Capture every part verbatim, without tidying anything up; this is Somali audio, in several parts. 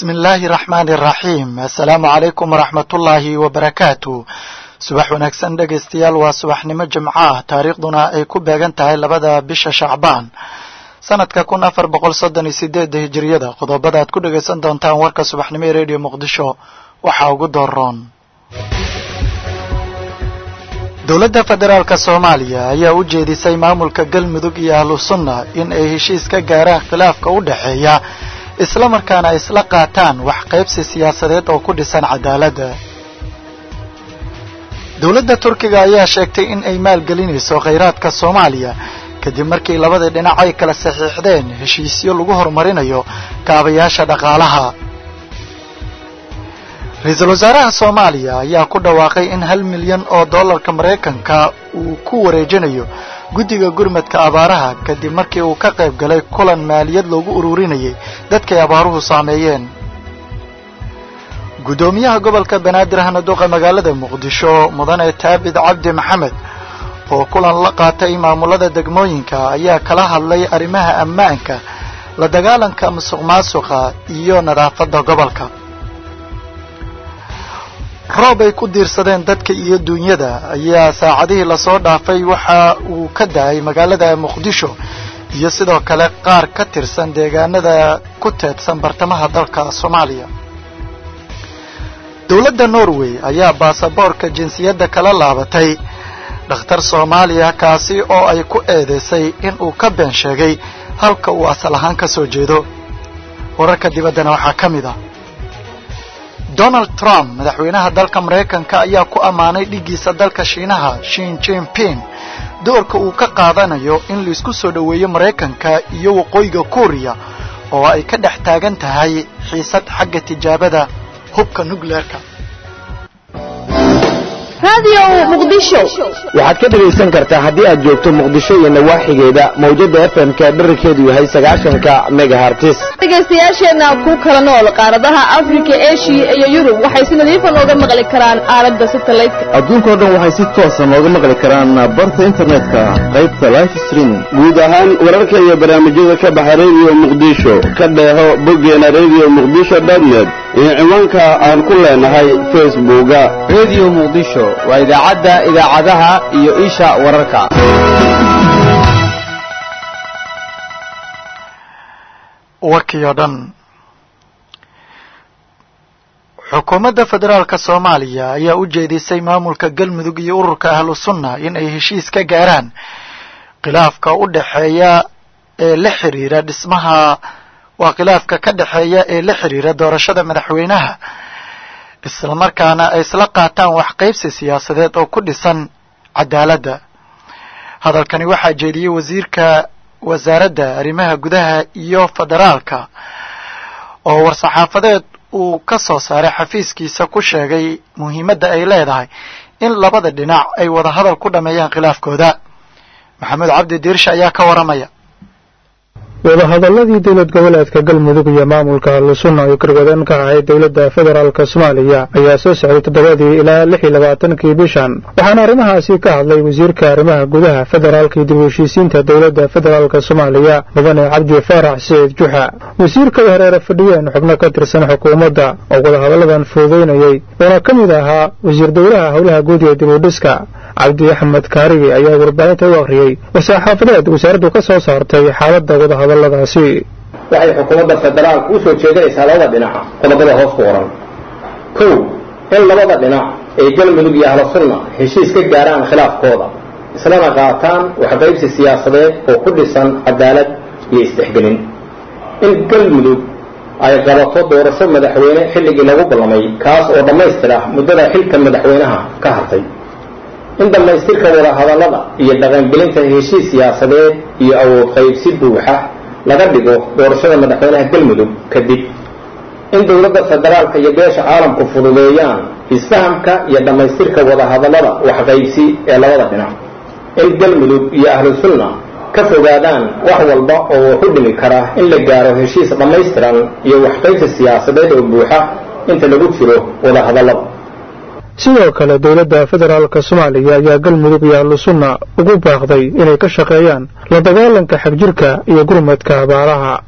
بسم الله الرحمن الرحيم السلام عليكم ورحمة الله وبركاته subax wanaagsan dhageystayaal waa subaxnimo jimcaha taariikhduna ay ku beegan tahay labada bisha Shacbaan sanadka kun afar boqol soddon iyo sideed hijriyada qodobada aad ku dhageysan doontaan warka subaxnimo ee Radio Muqdisho waxa ugu dooran Dowladda Federaalka Soomaaliya ayaa u jeedisay maamulka Galmudug iyo Ahlus Sunna in ay heshiis ka gaaraan khilaafka u dhaxeeya isla markaana isla qaataan wax qaybsi siyaasadeed oo ku dhisan cadaaladda dowladda Turkiga ayaa sheegtay in ay maalgelinayso kheyraadka Soomaaliya kadib markii labada dhinac ay kala saxiixdeen heshiisyo lagu horumarinayo kaabayaasha dhaqaalaha Ra'iisul Wasaaraha Soomaaliya ayaa ku dhawaaqay in hal milyan oo dollarka Mareykanka uu ku wareejinayo guddiga gurmadka abaaraha kadib markii uu ka qayb galay kulan maaliyad loogu ururinayay dadka abaaruhu saameeyeen gudoomiyaha gobolka Banaadir Hanaduqa magaalada Muqdisho mudane Taabid Cabdi Maxamed oo kulan la qaatay maamulada degmooyinka ayaa kala hadlay arrimaha ammaanka la dagaalanka musuqmaasuqa iyo nadaafadda gobolka roob ay ku diirsadeen dadka iyo dunyada ayaa saacadihii la soo dhaafay waxa uu ka daay magaalada Muqdisho iyo sidoo kale qaar ka tirsan deegaanada ku teedsan bartamaha dalka Soomaaliya dowladda Norway ayaa baasaboorka jinsiyadda kala laabatay dhakhtar Soomaaliya kaasi oo ay ku eedeysay in uu ka been sheegay halka uu asal ahaan ka soo jeedo wararka dibaddana waxaa ka mid ah Donald Trump madaxweynaha dalka Mareykanka ayaa ku amaanay dhigiisa dalka Shiinaha Xi Jinping doorka uu ka qaadanayo in la isku soo dhaweeyo Mareykanka iyo waqooyiga Korea oo ay ka dhex taagan tahay xiisad xagga tijaabada hubka nuclearka Radio Muqdisho waxaad ka dhageysan kartaa haddii aad joogto Muqdisho iyo nawaaxigeeda mawjada F M ka dhererkeedu yahay sagaashan megahertz dhageystayaasheena ku kala nool qaaradaha Afrika, Asia iyo Yurub waxay si nadiif ah uga maqli karaan aalada satellite adduunka oo dhan waxay si toos ah uga maqli karaan barta internetka qaybta live stream guud ahaan wararka iyo barnaamijyada ka baxa Radio Muqdisho ka dheeho boggeena radio muqdisho dot net iyo ciwaanka aan ku leenahay Facebook-ga Radio Muqdisho waa idaacadda idaacadaha iyo isha wararka warkiyo dhan xukuumadda federaalka Soomaaliya ayaa u jeedisay maamulka Galmudug iyo ururka Ahlus Sunna in ay heshiis ka gaaraan khilaafka u dhaxeeya ee la xiriira dhismaha waa khilaafka ka dhaxeeya ee la xiriira doorashada madaxweynaha isla markaana ay isla qaataan wax qaybsi siyaasadeed oo ku dhisan cadaaladda hadalkani waxaa jeediyay wasiirka wasaaradda arrimaha gudaha iyo federaalka oo war-saxaafadeed uu ka soo saaray xafiiskiisa ku sheegay muhiimadda ay leedahay in labada dhinac ay wada hadal ku dhameeyaan khilaafkooda maxamed cabdi diirsha ayaa ka waramaya wadahadaladii dowlad goboleedka Galmudug iyo maamulka Ahlus Sunna ay garwadeen ka ahayd dowladda federaalka Soomaaliya ayaa soo socday toddobadii ilaa lix iyo labaatankii bishan waxaana arrimahaasi ka hadlay wasiirka arrimaha gudaha federaalka iyo dib u heshiisiinta dowladda federaalka Soomaaliya mudane Cabdi Faarax Said Juxa wasiirka hareere fadhiyeen xubno ka tirsan xukuumadda oo wadahadaladan fududeynayay oo ka mid ahaa wasiir dowlaha howlaha guud ee dib u dhiska Cabdi Axmed Kaariye ayaa warbaahinta u akhriyay wasaaxafadeed wasaaraddu ka soo saartay xaaladda wadahadaladaasi waxay xukuumadda federaalku u soo jeedinaysaa labada dhinac qodobada hoos ku qoran kow in labada dhinac ay Galmudug iyo Ahlus Sunna heshiis ka gaaraan khilaafkooda islana qaataan wax qaybsi siyaasadeed oo ku dhisan cadaalad iyo isdhexgalin in Galmudug ay qabato doorasho madaxweyne xilligii lagu ballamay kaas oo dhammaystira muddada xilka madaxweynaha ka hartay in dhammaystirka wada hadallada iyo dhaqangelinta heshiis siyaasadeed iyo awood qaybsi buuxa laga dhigo doorashada madaxweynaha Galmudug kadib in dowladda federaalka iyo beesha caalamku fududeeyaan isfahamka iyo dhammaystirka wada hadallada wax qaybsi ee labada dhinac in Galmudug iyo Ahlus Sunna ka fogaadaan wax walba oo ku dhimi kara in la gaaro heshiis dhammaystiran iyo wax qaybsi siyaasadeed oo buuxa inta lagu jiro wada hadallada sidoo kale dowladda federaalka Soomaaliya ayaa Galmudug iyo Ahlus Sunna ugu baaqday inay ka shaqeeyaan la dagaalanka xagjirka iyo gurmadka abaaraha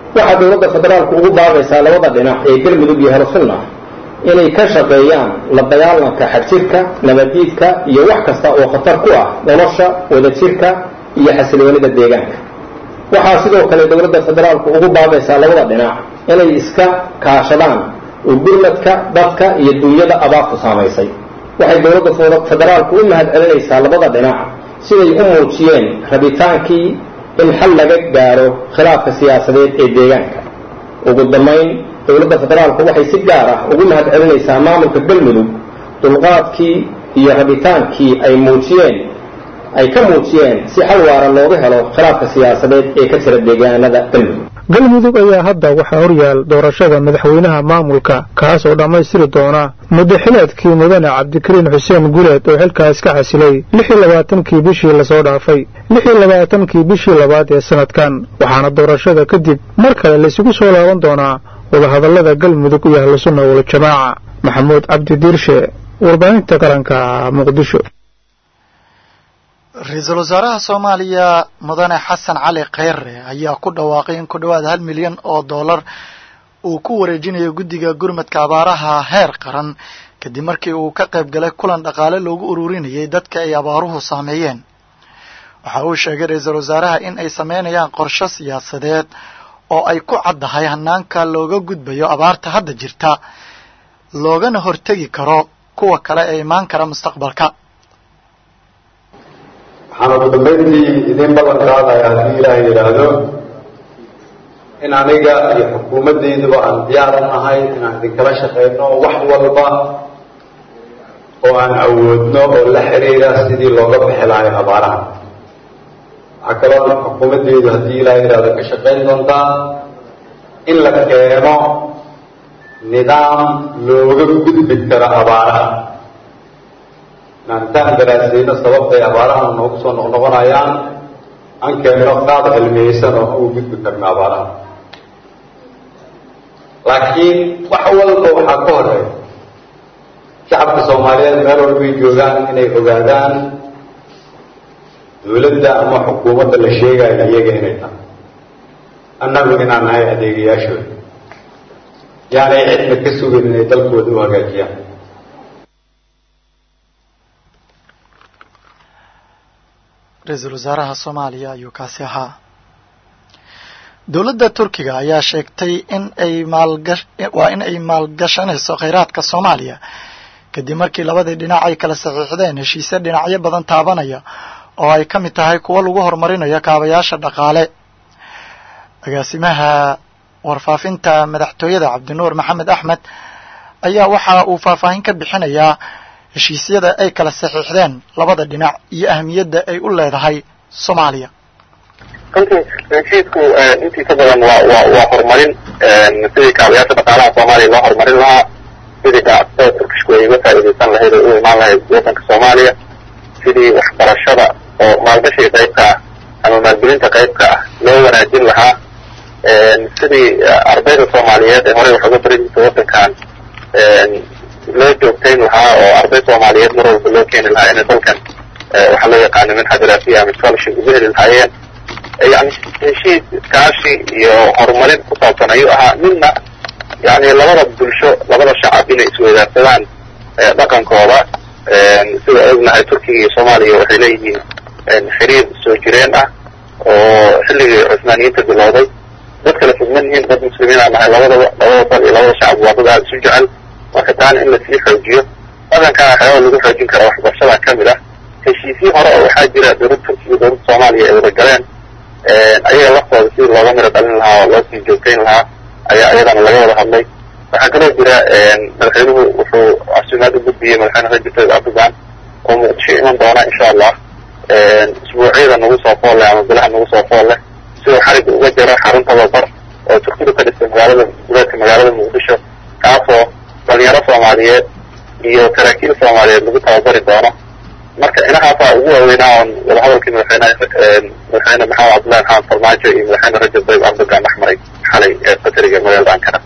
waxaa dowladda federaalku ugu baaqaysaa labada dhinac ee galmudug iyo ahlusunna inay ka shaqeeyaan la dagaalanka xadjirka nabadiidka iyo wax kasta oo khatar ku ah nolosha wadajirka iyo xasiloonida deegaanka waxaa sidoo kale dowladda federaalku ugu baaqaysaa labada dhinac inay iska kaashadaan ugurmadka dadka iyo dunyada abaartu saamaysay waxay dowladda federaalku u mahad celinaysaa labada dhinac siday u muujiyeen rabitaankii in xal laga gaaro khilaafka siyaasadeed ee deegaanka ugu dambayn dowladda federaalku waxay si gaar ah ugu mahad celinaysaa maamulka galmudug dulqaadkii iyo rabitaankii ay muujiyeen ay ka muujiyeen si xal waara looga helo khilaafka siyaasadeed ee ka jira deegaanada galmudug galmudug ayaa hadda waxaa horyaal doorashada madaxweynaha maamulka kaas oo dhammaystiri doona muddo xileedkii mudane cabdikariin xuseen guleed oo xilkaas ka xasilay lix iyo labaatankii bishii lasoo dhaafay lix iyo labaatankii bishii labaad ee sanadkan waxaana doorashada kadib mar kale laysugu soo laaban doonaa wadahadallada galmudug iyo ahlusunna waljamaaca maxamuud cabdi diirshe warbaahinta qaranka muqdisho ra-iisul wasaaraha soomaaliya mudane xasan cali kheyre ayaa ku dhawaaqay in ku dhowaad hal milyan oo dollar uu ku wareejinayo guddiga gurmadka abaaraha heer qaran kadib markii uu ka qayb galay kulan dhaqaale loogu ururinayay dadka ay abaaruhu saameeyeen waxa uu sheegay ra-iisul wasaaraha in ay sameynayaan qorshe siyaasadeed oo ay ku caddahay hanaanka looga gudbayo abaarta hadda jirta loogana hortegi karo kuwa kale ee imaan kara mustaqbalka waxaan ugu dambayntii idiin ballan qaadaya haddii ilaahay yidhaahdo in aniga iyo xukuumaddayduba aan diyaar u nahay inaan idinkala shaqayno wax walba oo aan awoodno oo la xiriira sidii looga bixi lahay abaaraha waxaa kaloo xukuumaddaydu haddii ilaahay yidhaahdo ka shaqayn doontaa in la keeno nidaam looga gudbi karo abaaraha intaan daraasayno sababtay abaaraha noogu soo noqnoqonayaan aan keenno qaab cilmiyeysan oo ugu gudbi karno abaaraha laakiin wax walba waxaa ka horeeya shacabka soomaaliyeed meel walbay joogaan inay ogaadaan dawladda ama xukuumadda la sheegayo iyaga inay tahay annagu inaan nahay adeegayaashooda yaanay cidna ka sugan inay dalkooda u hagaajiyaan ra-iisul wasaaraha soomaaliya ayuu kaasi ahaa dowladda turkiga ayaa sheegtay in ay maalgash waa in ay maalgashanayso kheyraadka soomaaliya kadib markii labadii dhinac ay kala saxiixdeen heshiisyo dhinacyo badan taabanaya oo ay ka mid tahay kuwo lagu horumarinayo kaabayaasha dhaqaale agaasimaha warfaafinta madaxtooyada cabdinuur maxamed axmed ayaa waxa uu faahfaahin ka bixinayaa heshiisyada ay kala saxiixdeen labada dhinac iyo ahmiyadda ay u leedahay soomaaliya runtii heshiisku intiisa badan waa waa waa horumarin sidii kaabayaasha dhaqaalaha soomaaliya loo horumarin lahaa sidii ganacsatada turkishku ay uga faa'iidaysan lahayd oo u imaan lahayd waddanka soomaaliya sidii waxbarashada oo maalgashiga qaybka ah ama maalgelinta qaybka ah loo wanaajin lahaa sidii ardayda soomaaliyeed ee horey wax uga bari jirta waddankan loo joogtayn lahaa oo arday soomaaliyeed mar walba loo keeni lahaa inay dalkan waxaa loo yaqaana minxa diraafiya ama scholarship ugu heli lahaayeen yani heshiis iskaashi iyo horumarin ku saabsan ayuu ahaa midna yani labada bulsho labada shacab inay isweydaarsadaan dhaqankooda sida ognahay turkiga iyo soomaaliya waxay leeyihiin xiriir soo jireen ah oo xilligii cusmaaniyiinta bilowday dad kale fidman yihiin dad muslimiin aan nahay labadaba labada dal iyo labada shacab waa dad aada isu jecel marka taana in lasii xoojiyo dhaqankaana waxyaaba lagu xoojin kara waxbarashada ka mid ah heshiisyo hore oo waxaa jira dowlad turkiga iyo dowladda soomaaliya ay wada galeen ayaga laftooda sidii looga miro dhalin lahaa oo loo sii joogtayn lahaa ayaa iyadana laga wada hadlay waxaa kaloo jira madaxweynuhu wuxuu casuumaad u gudbiyey madaxweyne rajab tayyib erdogan oo muqdisho iman doona insha allah isbuucyada nagu soo fool leh ama bilaha nagu soo fool leh sidoo xariga uga jira xarun tababar oo turkidu ka dhistay magaalada gudaadka magaalada muqdisho kaasoo dhalinyaro soomaaliyeed iyo saraakiil soomaaliyeed lagu tababari doono marka inahaasaa ugu waaweynaa oon wadahadalkii madaxweyne madaxweyne maxamed cabdullahi maxamed farmaajo iyo madaxweyne rajab tayyib erdogan dhex maray xalay ee qatariga magaalada ankara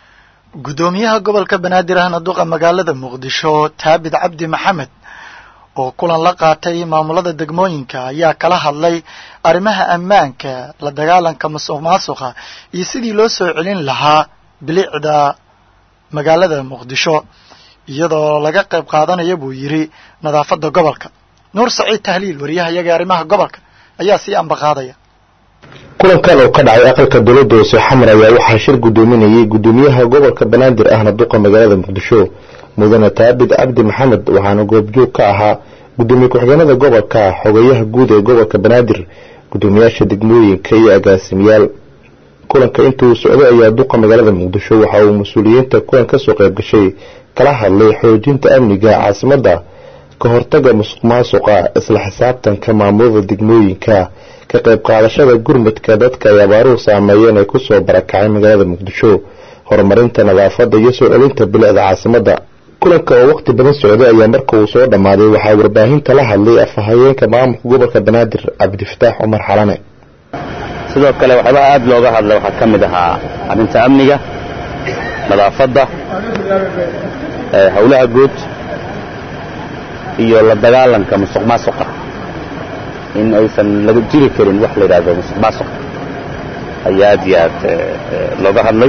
guddoomiyaha gobolka banaadir ahna duqa magaalada muqdisho taabid cabdi maxamed oo kulan la qaatay maamulada degmooyinka ayaa kala hadlay arrimaha ammaanka, la dagaalanka musuqmaasuqa iyo sidii loo soo celin lahaa bilicda magaalada Muqdisho iyadoo laga qayb qaadanaya buu yiri nadaafada gobolka. Nuur Saciid Tahliil wariyaha arrimaha gobolka ayaa si anba qaadaya. kulankan oo ka dhacay aqalka dowladda hoose xamar ayaa waxaa shir gudoominayay gudoomiyaha gobolka Banaadir ahna duqa magaalada Muqdisho mudane Taabid Cabdi Maxamed, waxaana goobjoog ka ahaa gudoomiye ku-xigeenada gobolka, xogayaha guud ee gobolka Banaadir, gudoomiyaasha degmooyinka iyo agaasimayaal. kulanka intuu socday ayaa duqa magaalada Muqdisho waxa uu mas'uuliyiinta kulan ka soo qayb gashay kala hadlay xoojinta amniga caasimadda, ka hortagga musuqmaasuqa, isla xisaabtanka maamulada degmooyinka, ka qayb qaadashada gurmadka dadka ay abaaruhu saameeyeen ee ku soo barakacay magaalada Muqdisho, horumarinta nadaafadda iyo soo celinta bilicda caasimadda. kulanka oo waqti badan socday ayaa marka uu soo dhamaaday waxaa warbaahinta la hadlay afhayeenka maamulka gobolka Banaadir Cabdifataax Umar Xalane. sidoo kale waxaa aad looga hadlay waxa kamid ahaa arrinta amniga, nadaafadda, ee hawlaha guud iyo la dagaalanka musuqmaasuqa, in aysan lagu jiri karin wax la yiraahdo musuqmaasuq ayaa aad iyo aad looga hadlay.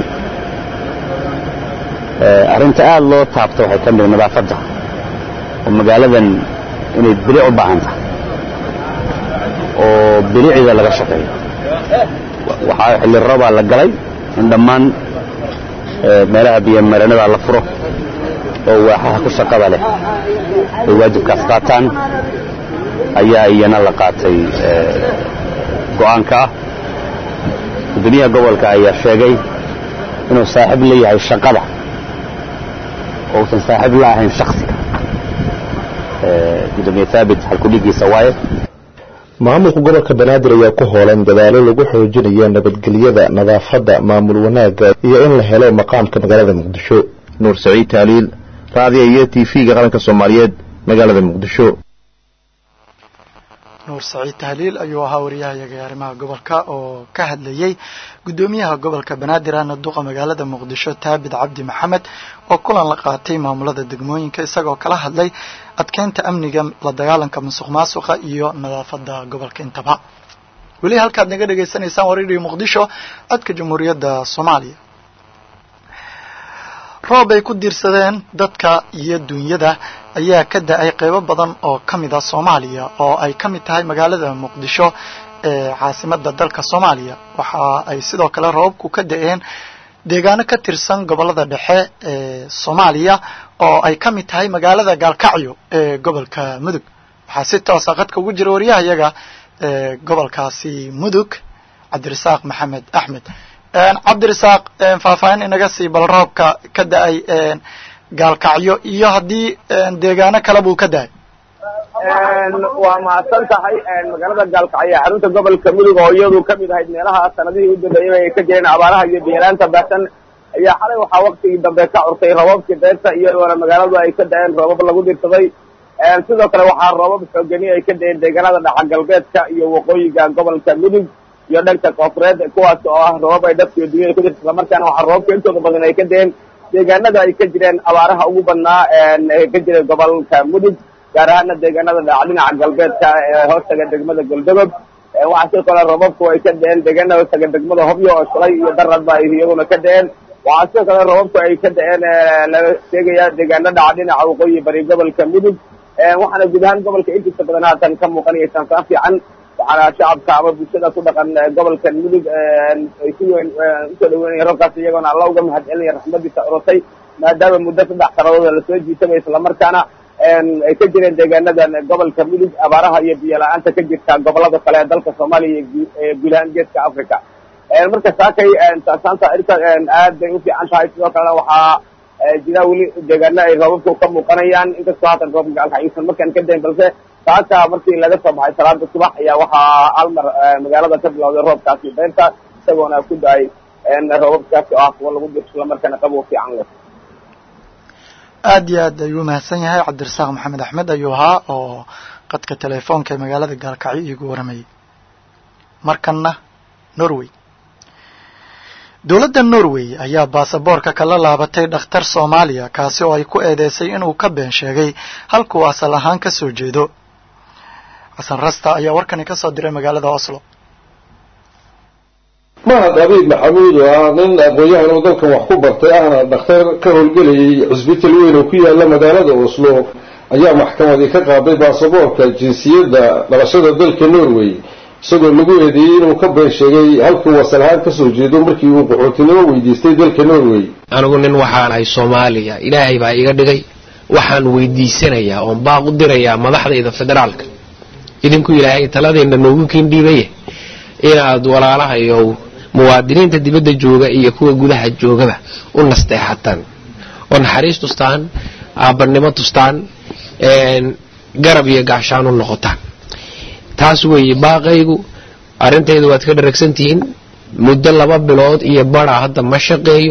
arrinta aad loo taabto waxay ka mid nadaafadda oo magaaladan inay bilic u baahan tahay oo bilicda laga shaqeeyo. waxaa xilli roob la galay in dhammaan meelaha biyo marinada la furo oo waxaa ku shaqada leh ay waajibkaas qaataan ayaa iyana la qaatay go'aanka. gudoomiyaha gobolka ayaa sheegay inuu saaxiib leeyahay shaqada oo uusan saaxiib la ahayn shakhsiga. gudoomiye Taabid halku dhigiisa waaye. maamulka gobolka Banaadir ayaa ku hoolan dadaalo lagu xoojinayo nabadgelyada, nadaafadda, maamul wanaagga iyo in la helo maqaamka magaalada Muqdisho. Nuur Saciid Tahliil, raadiyo iyo T V-ga qaranka Soomaaliyeed, magaalada Muqdisho. Nuur Saciid Tahliil ayuu ahaa wariyaha arrimaha gobolka oo ka hadlayay gudoomiyaha gobolka Banaadir ahna duqa magaalada Muqdisho Taabid Cabdi Maxamed oo kulan la qaatay maamulada degmooyinka isagoo kala hadlay adkeynta amniga, la dagaalanka musuqmaasuqa iyo nadaafadda gobolka intaba. weli halkaad naga dhageysanaysaan wareegga Muqdisho codka Jamhuuriyadda Soomaaliya. roob ay ku diirsadeen dadka iyo dunyada ayaa ka da'ay qaybo badan oo kamid ah Soomaaliya oo ay kamid tahay magaalada Muqdisho ee caasimadda dalka Soomaaliya. waxa ay sidoo kale roobku ka da'een deegaano ka tirsan gobolada dhexe ee Soomaaliya oo ay kamid tahay magaalada Gaalkacyo ee gobolka Mudug. waxa si toos ah qadka ugu jira wariyahayaga ee gobolkaasi Mudug Cabdirasaaq Maxamed Axmed. Cabdirasaaq, faahfaahin inaga sii bal roobka ka da'ay Gaalkacyo iyo haddii deegaano kale buu ka da'ay. waa mahadsan tahay. magaalada Gaalkacyo xarunta gobolka Mudug oo iyadu ka mid ahayd meelaha sanadihii u dambeeyay ay ka jireen abaaraha iyo biyaanta baasan ayaa xalay waxaa waqtigii dambe ka curtay roobabkii deerta iyadoona magaaladu ay ka da'een roobab lagu dirsaday. sidoo kale waxaa roobab xoogani ay ka da'een deegaanada dhaca galbeedka iyo waqooyiga gobolka Mudug iyo dhanka koonfureed, kuwaas oo ah roobab ay dadka iyo dunyada ku jirta. isla markaana waxaa roobabka intooda badan ay ka da'een deegaanada ay ka jireen abaaraha ugu badnaa ee ka jiray gobolka Mudug, gaar ahaana deegaanada dhaca dhinaca galbeedka ee hoostaga degmada Galdogob. waxaa sidoo kale roobabku ay ka da'een deegaanada hoostaga degmada Hobyo oo shalay iyo daradba ay iyaguna ka da'een. waxaa sidoo kale roobabku ay ka da'een laga sheegaya deegaano dhaca dhinaca waqooyi bari gobolka Mudug. waxaana guud ahaan gobolka intiisa badan haatan ka muuqanaya sansaan fiican. waxaana shacabka ama bulshada ku dhaqan gobolka Mudug ay si weyn usoo dhaweynaya roobkaas, iyagoona alla uga mahadcelinaya raxmadiisa ururtay maadaama muddo saddex sanadood la soo jiitamay, isla markaana ay ka jireen deegaanadan gobolka Mudug abaaraha iyo biyo la'aanta ka jirta gobolada kale ee dalka Soomaaliya iyo guud ahaan geeska Afrika. marka saakay saanta irka aad bay u fiican tahay. sidoo kale waxaa jira weli deegaano ay roobabku ka muuqanayaan, inkastoo haatan roobka Gaalkacyo markaan ka dayn, balse saaka markii laga soo baxay salaada subax ayaa waxaa hal mar magaalada ka bilowday roobkaasi beerta, isagoona ku da'ay roobabkaasi oo ah kuwa lagu dirto isla markaana qabow fiican leh. aad iyo aad ayuu mahadsan yahay Cabdirasaaq Maxamed Axmed ayuu ahaa oo qadka telefoonka ee magaalada Gaalkacyo igu waramayay. markana Norway. dowladda Norway ayaa baasaboorka kala laabatay dhakhtar Soomaaliya kaasi oo ay ku eedeysay inuu ka been sheegay halkuu asal ahaan ka soo jeedo. Xasan Rasta ayaa warkani ka soo diray magaalada Oslo. mahad abiib maxamuud oo ah nin aqoon-yahan oo dalkan wax ku bartay ahna dhakhtar ka howlgelayay cusbitaal weyn oo ku yaala magaalada Oslo ayaa maxkamadii ka qaaday baasaboorka jinsiyadda dhalashada dalka Norway isagoo lagu eedeeyay inuu ka been sheegay halkuu asal ahaan ka soo jeedo markii uu qaxootinimo weydiistay dalka Norway. anigu nin waxaan ahay Soomaaliya ilaahay baa iga dhigay waxaan weydiisanayaa oo baaq u dirayaa madaxda federaalka idinku ilaahay taladeena noogu kiindhiibay inaad walaalaha iyo muwaadiniinta dibadda jooga iyo kuwa gudaha joogaba u nasteexataan oo naxariis tustaan aabanimo tustaan een garab iyo gaashaan u noqotaan taas weeye baaqaygu arintaydu waad ka dharagsantihiin muddo laba bilood iyo bara hadda ma shaqeeyo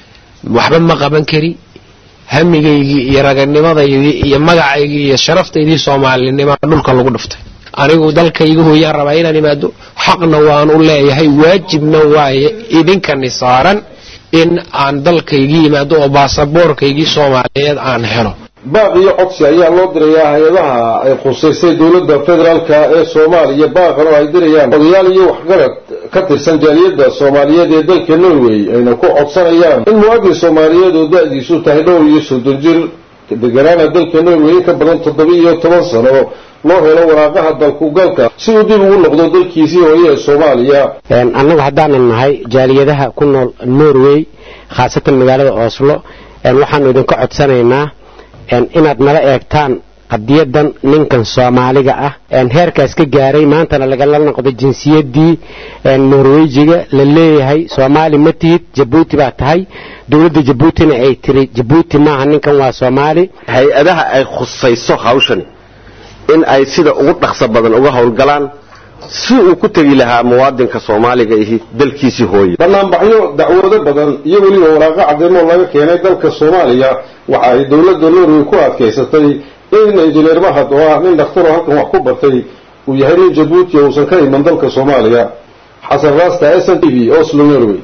waxba ma qaban kari hamigaygi iyo raganimadaydi iyo magacaygi iyo sharaftaydi Soomaalinimo dhulka lagu dhuftay anigu dalkaygu hooyaan rabaa inaan imaado xaqna waan u leeyahay waajibna waaye idinka nisaaran in aan dalkaygu imaado oo baasaboorkaygi Soomaaliyeed aan helo. baaqiyo codsi ayaa loo dirayaa hay'adaha ay khuseysay dowladda federaalka ee Soomaaliya baaqan oo ay dirayaan odayaal iyo waxgarad ka tirsan jaaliyadda Soomaaliyeed ee dalka Norway ayna ku codsanayaan in muwaadin Soomaaliyeed oo da'diisu tahay dhowr iyo soddon jir deegaanada dalka Norway ka badan toddoba iyo toban sano loo helo waraaqaha dalku galka si uu dib ugu noqdo dalkiisii hooyo ee Soomaaliya. een annaga haddaan nahay jaaliyadaha ku nool Norway khaasatan magaalada Oslo een waxaan idinka codsanaynaa een inaad nala eegtaan qadiyadan ninkan Soomaaliga ah een heerkaas ka gaaray maantana laga la noqdo jinsiyadii een Norwejiga la leeyahay Soomaali ma tihid Djibouti baa tahay dowladda Djiboutina ay tiri Djibouti maaha ninkan waa Soomaali. hay-adaha ay khusayso hawshan in ay sida ugu dhaqso badan uga howlgalaan si uu ku tagi lahaa muwaadinka Soomaaliga ee dalkiisii hooyo. barnaamijyo dacwado badan iyo waliba waraaqo cadeymo laga keenay dalka Soomaaliya waxa ay dowladda Norway ku adkeysatay in injineer mahad oo ah nin dhakhtar oo halkan wax ku bartay uu yahay in Djibouti uusan ka iman dalka Soomaaliya. Xasan Rasta S N T V Oslo Norway.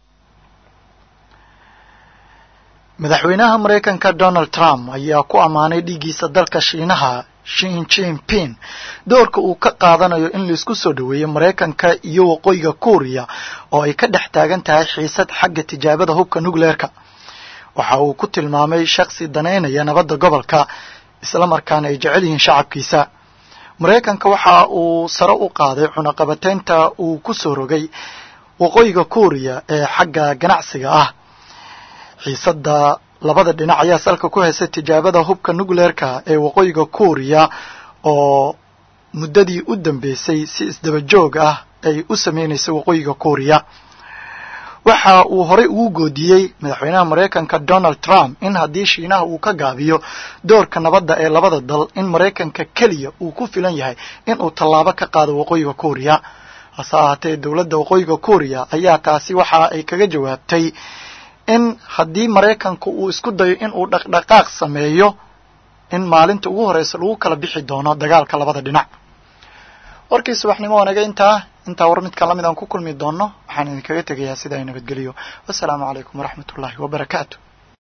madaxweynaha Mareykanka Donald Trump ayaa ku amaanay dhigiisa dalka Shiinaha Xi Jinping doorka uu ka qaadanayo in la isku soo dhaweeyo Mareykanka iyo waqooyiga Korea oo ay ka dhex taagan tahay xiisad xagga tijaabada hubka nuclearka. waxa uu ku tilmaamay shakhsi daneynaya nabadda gobolka isla markaana ay jecel yihiin shacabkiisa. Mareykanka waxa uu sare u qaaday cunaqabateynta uu ku soo rogay waqooyiga Korea ee xagga ganacsiga ah. xiisadda labada dhinac ayaa salka ku haysay tijaabada hubka nuclearka ee waqooyiga Korea oo muddadii u dambeysay si isdaba joog ah ay u sameeynayso waqooyiga Korea. waxa uu hore ugu goodiyay madaxweynaha Mareykanka Donald Trump in haddii Shiinaha uu ka gaabiyo doorka nabadda ee labada dal in Mareykanka kaliya uu ku filan yahay in uu tallaabo ka qaado waqooyiga Korea. hase ahaatee dowladda waqooyiga Korea ayaa taasi waxa ay kaga jawaabtay in haddii Mareykanku uu isku dayo in uu dhaqdhaqaaq sameeyo in maalinta ugu horeysa lagu kala bixi doono dagaalka labada dhinac. warkii subaxnimo wanaga intaa intaa war mid kala mid aan ku kulmi doono waxaan idinkaga tegayaa sida ay nabadgeliyo. wassalaamu calaykum waraxmatullaahi wabarakaatu.